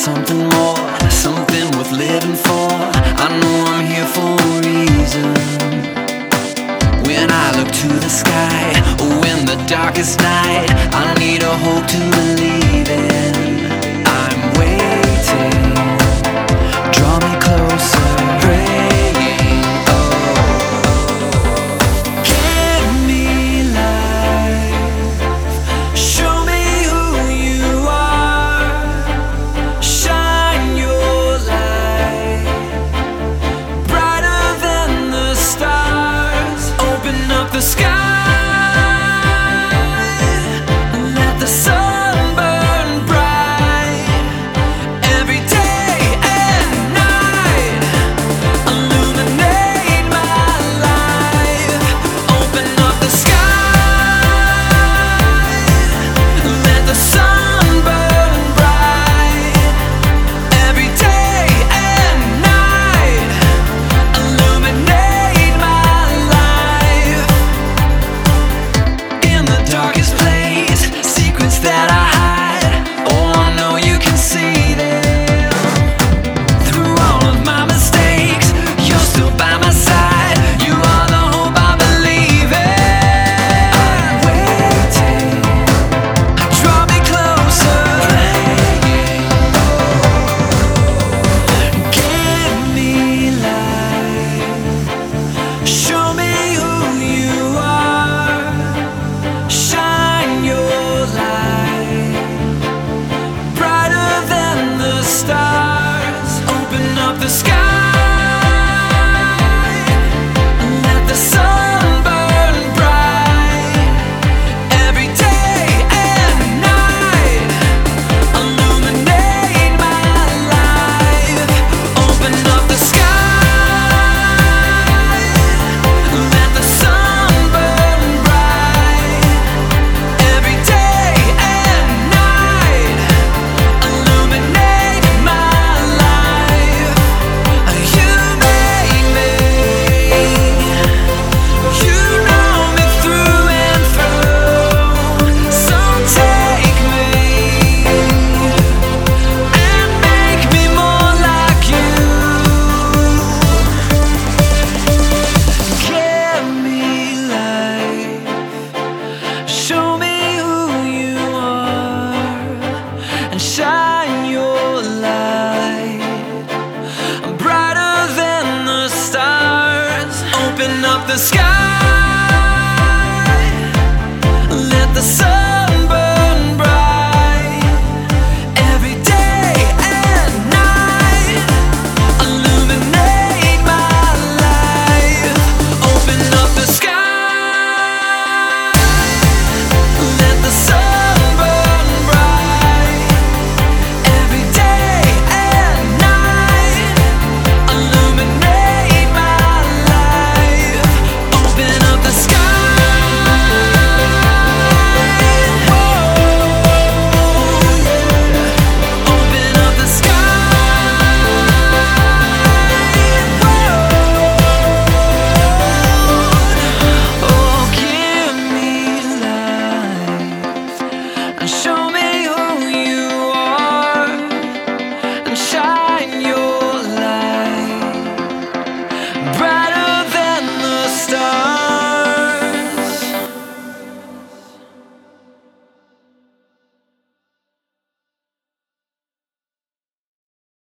something more, something worth living for. I know I'm here for a reason. When I look to the sky, oh, in the darkest night, I need a hope to believe in. I'm waiting, draw me closer, praying, oh, give me life, show me who you are, shine your light, brighter than the stars, open up the sky. The sky. Shine your light, brighter than the stars. Open up the sky, let the sun